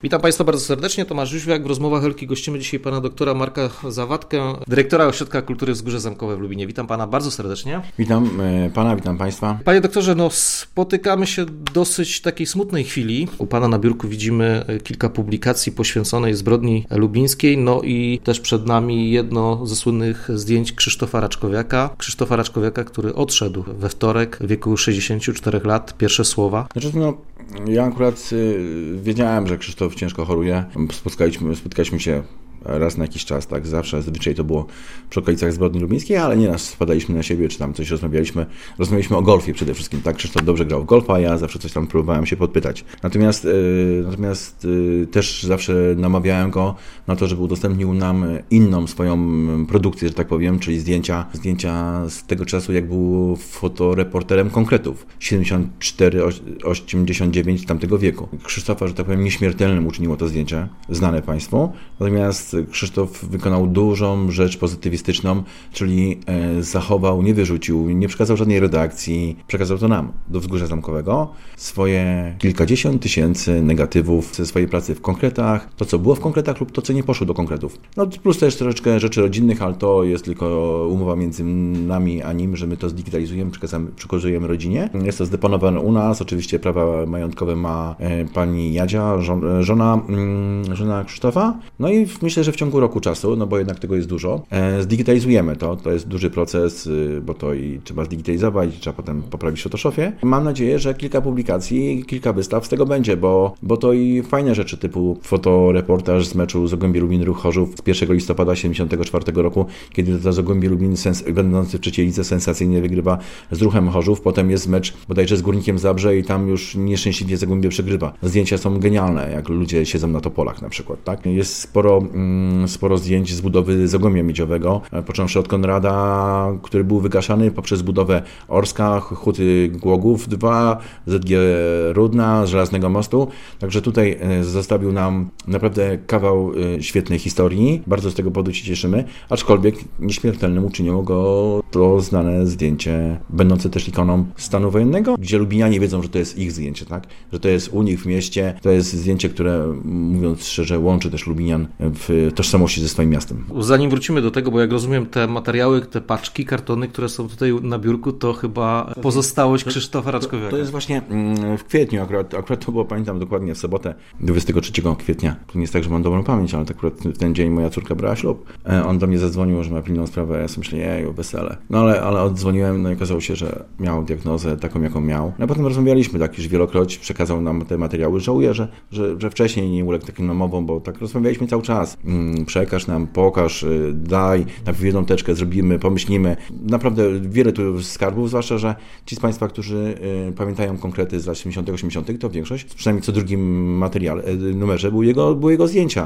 Witam Państwa bardzo serdecznie, Tomasz Jóźwiak. W rozmowach Elki gościmy dzisiaj pana doktora Marka Zawadkę, dyrektora Ośrodka Kultury Wzgórze Zamkowe w Lubinie. Witam pana bardzo serdecznie. Witam pana, witam państwa. Panie doktorze, spotykamy się w dosyć takiej smutnej chwili. U pana na biurku widzimy kilka publikacji poświęconej zbrodni lubińskiej, i też przed nami jedno ze słynnych zdjęć Krzysztofa Raczkowiaka, który odszedł we wtorek w wieku 64 lat. Pierwsze słowa. Ja akurat wiedziałem, że Krzysztof ciężko choruje. Spotkaliśmy się raz na jakiś czas, tak, zawsze, zazwyczaj to było przy okolicach zbrodni lubińskiej, ale nieraz spadaliśmy na siebie, czy tam coś rozmawialiśmy o golfie przede wszystkim, tak, Krzysztof dobrze grał w golfa, a ja zawsze coś tam próbowałem się podpytać. Natomiast też zawsze namawiałem go na to, żeby udostępnił nam inną swoją produkcję, że tak powiem, czyli zdjęcia z tego czasu, jak był fotoreporterem konkretów, 74-89 tamtego wieku. Krzysztofa, że tak powiem, nieśmiertelnym uczyniło to zdjęcie, znane państwu, natomiast Krzysztof wykonał dużą rzecz pozytywistyczną, czyli zachował, nie wyrzucił, nie przekazał żadnej redakcji, przekazał to nam, do Wzgórza Zamkowego, swoje kilkadziesiąt tysięcy negatywów ze swojej pracy w konkretach, to co było w konkretach lub to co nie poszło do konkretów. Plus też troszeczkę rzeczy rodzinnych, ale to jest tylko umowa między nami a nim, że my to zdigitalizujemy, przekazujemy rodzinie. Jest to zdeponowane u nas, oczywiście prawa majątkowe ma pani Jadzia, żona Krzysztofa, i myślę, że w ciągu roku czasu, bo jednak tego jest dużo, zdigitalizujemy to jest duży proces, bo to i trzeba zdigitalizować, trzeba potem poprawić w Photoshopie. Mam nadzieję, że kilka publikacji, kilka wystaw z tego będzie, bo to i fajne rzeczy typu fotoreportaż z meczu Zagłębie Lubin Ruch Chorzów z 1 listopada 1974 roku, kiedy to Zagłębie Lubin będący w trzeciej lidze sensacyjnie wygrywa z Ruchem Chorzów, potem jest mecz bodajże z Górnikiem Zabrze i tam już nieszczęśliwie Zagłębie przegrywa. Zdjęcia są genialne, jak ludzie siedzą na topolach na przykład, tak? Jest sporo zdjęć z budowy Zagłębia Miedziowego, począwszy od Konrada, który był wygaszany poprzez budowę Orska, Huty Głogów 2, ZG Rudna, Żelaznego Mostu. Także tutaj zostawił nam naprawdę kawał świetnej historii. Bardzo z tego powodu się cieszymy, aczkolwiek nieśmiertelnym uczyniło go to znane zdjęcie, będące też ikoną stanu wojennego, gdzie Lubinianie wiedzą, że to jest ich zdjęcie, tak? Że to jest u nich w mieście. To jest zdjęcie, które, mówiąc szczerze, łączy też Lubinian w tożsamości ze swoim miastem. Zanim wrócimy do tego, bo jak rozumiem, te materiały, te paczki, kartony, które są tutaj na biurku, to chyba pozostałość Krzysztofa Raczkowiaka. To jest właśnie w kwietniu, akurat to było, pamiętam dokładnie, w sobotę 23 kwietnia. To nie jest tak, że mam dobrą pamięć, ale akurat w ten dzień moja córka brała ślub. On do mnie zadzwonił, że ma pilną sprawę, ja sobie myślę, wesele. Ale oddzwoniłem, i okazało się, że miał diagnozę taką, jaką miał. Potem rozmawialiśmy tak już wielokroć, przekazał nam te materiały. Żałuję, że wcześniej nie uległ takim namowom, bo tak rozmawialiśmy cały czas. Przekaż nam, pokaż, daj, najpierw jedną teczkę zrobimy, pomyślimy. Naprawdę wiele tu skarbów, zwłaszcza, że ci z Państwa, którzy pamiętają konkrety z lat 70-80, to większość, przynajmniej co drugim numerze były jego zdjęcia.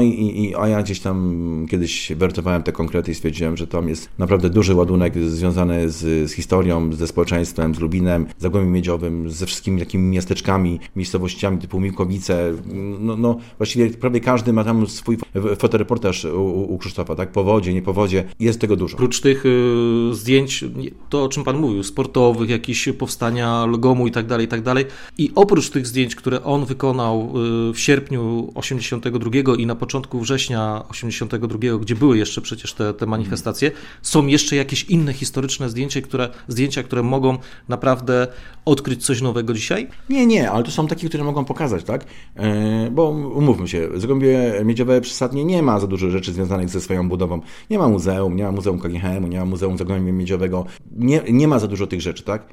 A ja gdzieś tam kiedyś wertowałem te konkrety i stwierdziłem, że tam jest naprawdę duży ładunek związany z historią, ze społeczeństwem, z Lubinem, Zagłębiem Miedziowym, ze wszystkimi takimi miasteczkami, miejscowościami typu Miłkowice. Właściwie prawie każdy ma tam swój fotoreportaż u Krzysztofa, tak? Po wodzie, nie po wodzie. Jest tego dużo. Oprócz tych zdjęć, to o czym Pan mówił, sportowych, jakieś powstania Logomu i tak dalej. I oprócz tych zdjęć, które on wykonał w sierpniu 82 i na początku września 82, gdzie były jeszcze przecież te manifestacje, są jeszcze jakieś inne historyczne zdjęcia, które mogą naprawdę odkryć coś nowego dzisiaj? Nie, ale to są takie, które mogą pokazać, tak? Bo umówmy się, Zagłębie Miedziowe przesadnie nie ma za dużo rzeczy związanych ze swoją budową. Nie ma muzeum KGHM-u, nie ma muzeum Zagłębia Miedziowego. Nie ma za dużo tych rzeczy, tak?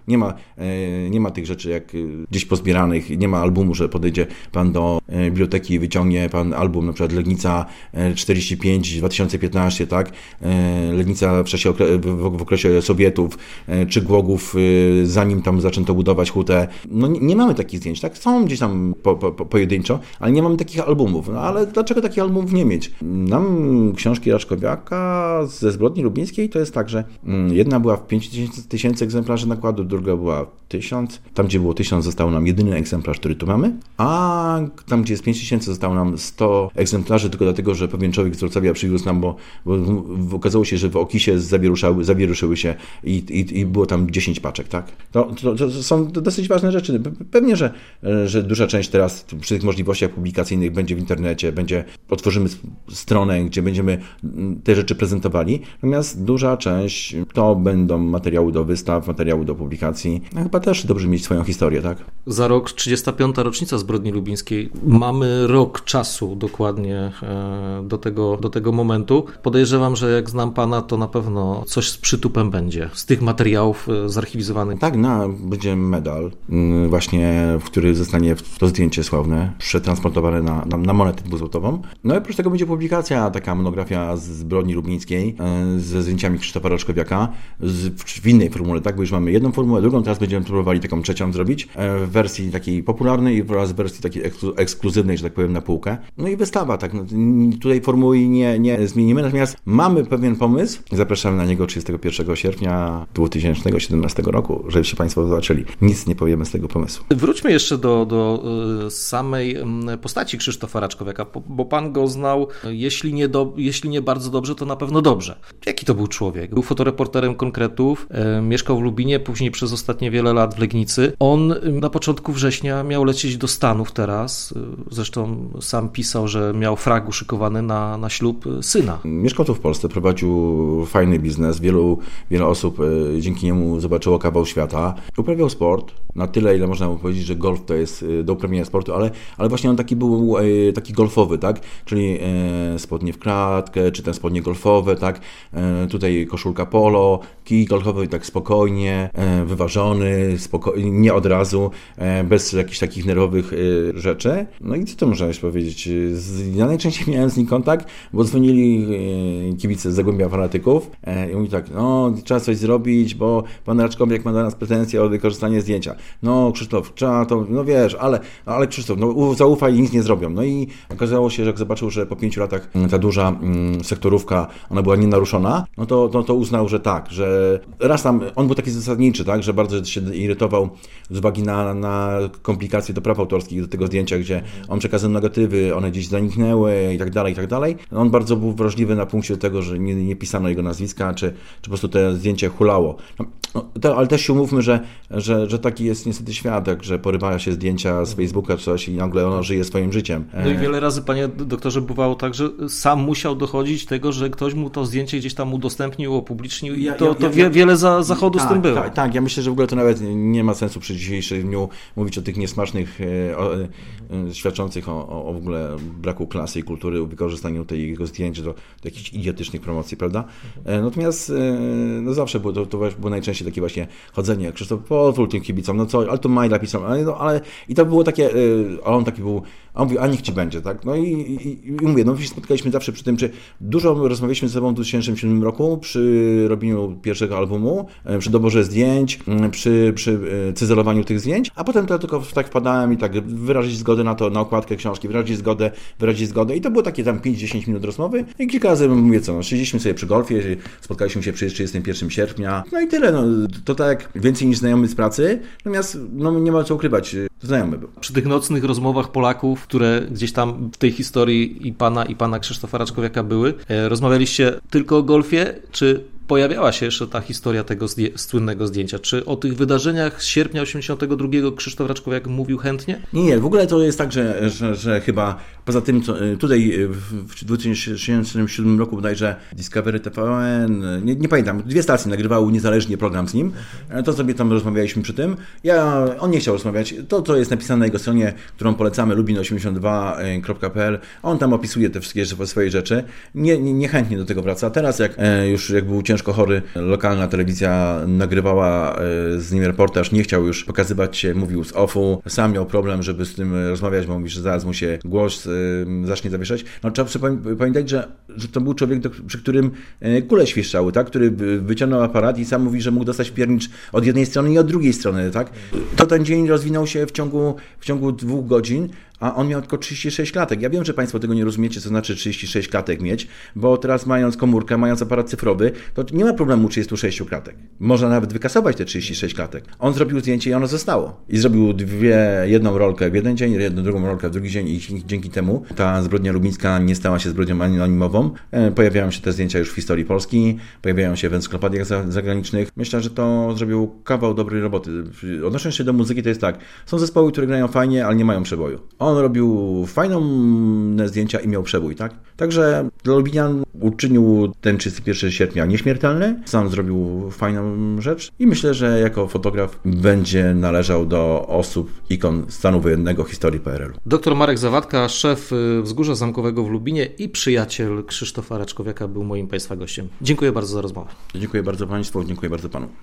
Nie ma tych rzeczy jak gdzieś pozbieranych, nie ma albumu, że podejdzie pan do biblioteki i wyciągnie pan album, na przykład Legnica 45, 2015, tak? Legnica w okresie Sowietów, czy Głogów, zanim tam zaczęto budować hutę. Nie mamy takich zdjęć, tak? Są gdzieś tam pojedynczo, ale nie mamy takich albumów. Ale dlaczego takich albumów nie mieć? zrozumieć. Nam książki Raczkowiaka ze Zbrodni Lubińskiej to jest tak, że jedna była w 5000 egzemplarzy nakładu, druga była 1000. Tam, gdzie było 1000, został nam jedyny egzemplarz, który tu mamy, a tam, gdzie jest 5000, zostało nam 100 egzemplarzy, tylko dlatego, że pewien człowiek z Wrocławia przywiózł nam, bo okazało się, że w Okisie zawieruszyły się i było tam 10 paczek, tak? To są dosyć ważne rzeczy. Pewnie, że duża część teraz przy tych możliwościach publikacyjnych będzie w internecie, otworzymy stronę, gdzie będziemy te rzeczy prezentowali, natomiast duża część to będą materiały do wystaw, materiały do publikacji. No, chyba też dobrze mieć swoją historię, tak? Za rok 35. rocznica Zbrodni Lubińskiej. Mamy rok czasu dokładnie do tego momentu. Podejrzewam, że jak znam pana, to na pewno coś z przytupem będzie. Z tych materiałów zarchiwizowanych. Tak, będzie medal właśnie, w który zostanie to zdjęcie sławne przetransportowane na monetę dwuzłotową. No i oprócz tego będzie publikacja, taka monografia z Zbrodni Lubińskiej ze zdjęciami Krzysztofa Raczkowiaka w innej formule, tak? Bo już mamy jedną formułę, drugą, teraz będziemy próbowali taką trzecią zrobić w wersji takiej popularnej oraz w wersji takiej ekskluzywnej, że tak powiem, na półkę. No i wystawa, tak? No, tutaj formuły nie zmienimy, natomiast mamy pewien pomysł. Zapraszamy na niego 31 sierpnia 2017 roku, żebyście Państwo zobaczyli. Nic nie powiemy z tego pomysłu. Wróćmy jeszcze do samej postaci Krzysztofa Raczkowiaka, bo pan go znał, jeśli nie bardzo dobrze, to na pewno dobrze. Jaki to był człowiek? Był fotoreporterem Konkretów, mieszkał w Lubinie, później przez ostatnie wiele lat w Legnicy. On na początku września miał lecieć do Stanów teraz. Zresztą sam pisał, że miał frag uszykowany na ślub syna. Mieszkał tu w Polsce, prowadził fajny biznes. Wiele osób dzięki niemu zobaczyło kawał świata. Uprawiał sport na tyle, ile można mu powiedzieć, że golf to jest do uprawiania sportu, ale właśnie on był taki golfowy, tak? Czyli spodnie w klatkę, czy ten spodnie golfowe, tak? Tutaj koszulka polo, kij golfowy tak spokojnie, wyważony, nie od razu, bez jakichś takich nerwowych rzeczy. No i co to można jeszcze powiedzieć? Ja najczęściej miałem z nim kontakt, bo dzwonili kibice z Zagłębia Fanatyków i mówi tak, no trzeba coś zrobić, bo pan Raczkowiak ma do nas pretensje o wykorzystanie zdjęcia. No Krzysztof, trzeba to, no wiesz, ale Krzysztof, no zaufaj i nic nie zrobią. No i okazało się, że jak zobaczył, że po 5 latach ta duża sektorówka, ona była nienaruszona, no to uznał, że tak, że raz tam, on był taki zasadniczy, tak, że bardzo się irytował z uwagi na komplikacje do praw autorskich do tego zdjęcia, gdzie on przekazał negatywy, one gdzieś zaniknęły i tak dalej. On bardzo był wrażliwy na punkcie tego, że nie pisano jego nazwiska, czy po prostu to zdjęcie hulało. Ale też się umówmy, że taki jest niestety świat, że porywa się zdjęcia z Facebooka czy coś i nagle ono żyje swoim życiem. No i wiele razy, panie doktorze, bywało tak, że sam musiał dochodzić tego, że ktoś mu to zdjęcie gdzieś tam udostępnił, opublicznił i wiele zachodu z tym było. Tak, ja myślę, że w ogóle to nawet nie ma sensu przy dzisiejszym dniu mówić o tych niesmacznych, świadczących o w ogóle braku klasy i kultury, o wykorzystaniu jego zdjęć do jakichś idiotycznych promocji, prawda? Natomiast no zawsze było to było najczęściej takie właśnie chodzenie, Krzysztof, pozwól tym kibicom, no co, ale to Majda pisał, ale i to było takie, a on taki był, a on mówi, a niech ci będzie, tak? No i mówię, no spotkaliśmy zawsze przy tym, czy dużo rozmawialiśmy ze sobą w 2007 roku przy robieniu pierwszego albumu, przy doborze zdjęć, przy cyzelowaniu tych zdjęć, a potem to tylko tak wpadałem i tak wyrazić zgodę na to, na okładkę książki, wyrazić zgodę i to było takie tam 5-10 minut rozmowy i kilka razy mówię co, no siedzieliśmy sobie przy golfie, spotkaliśmy się przy 31 sierpnia, no i tyle, no to tak więcej niż znajomy z pracy, natomiast no nie ma co ukrywać, znajomy był. Przy tych nocnych rozmowach Polaków, które gdzieś tam w tej historii i pana Krzysztofa Raczkowiaka były, rozmawialiście tylko o golfie, czy pojawiała się jeszcze ta historia tego słynnego zdjęcia? Czy o tych wydarzeniach z sierpnia 1982 Krzysztof Raczkowiak mówił chętnie? Nie, w ogóle to jest tak, że chyba poza tym, co tutaj w 2007 roku bodajże Discovery TVN, nie pamiętam, 2 stacje nagrywały niezależnie program z nim, to sobie tam rozmawialiśmy przy tym. On nie chciał rozmawiać, to jest napisane na jego stronie, którą polecamy, lubin82.pl, on tam opisuje te wszystkie swoje rzeczy, niechętnie do tego wraca. Teraz jak był ciężko chory, lokalna telewizja nagrywała z nim reportaż, nie chciał już pokazywać się, mówił z offu, sam miał problem, żeby z tym rozmawiać, bo mówi, że zaraz mu się głos zacznie zawieszać. No, trzeba pamiętać, że to był człowiek, przy którym kule świszczały, tak? Który wyciągnął aparat i sam mówi, że mógł dostać piernicz od jednej strony i od drugiej strony, tak? To ten dzień rozwinął się w ciągu 2 godzin, a on miał tylko 36 klatek. Ja wiem, że Państwo tego nie rozumiecie, co znaczy 36 klatek mieć, bo teraz mając komórkę, mając aparat cyfrowy, to nie ma problemu 36 klatek. Można nawet wykasować te 36 klatek. On zrobił zdjęcie i ono zostało. I zrobił jedną rolkę w jeden dzień, drugą rolkę w drugi dzień i dzięki temu ta zbrodnia lubińska nie stała się zbrodnią anonimową. Pojawiają się te zdjęcia już w historii Polski, pojawiają się w encyklopediach zagranicznych. Myślę, że to zrobił kawał dobrej roboty. Odnosząc się do muzyki, to jest tak. Są zespoły, które grają fajnie, ale nie mają przeboju. On robił fajną zdjęcia i miał przebój, tak? Także dla Lubinian uczynił ten 31 sierpnia nieśmiertelny. Sam zrobił fajną rzecz i myślę, że jako fotograf będzie należał do osób, ikon stanu wojennego historii PRL-u. Dr Marek Zawadka, szef Wzgórza Zamkowego w Lubinie i przyjaciel Krzysztofa Raczkowiaka był moim Państwa gościem. Dziękuję bardzo za rozmowę. Dziękuję bardzo Państwu, dziękuję bardzo Panu.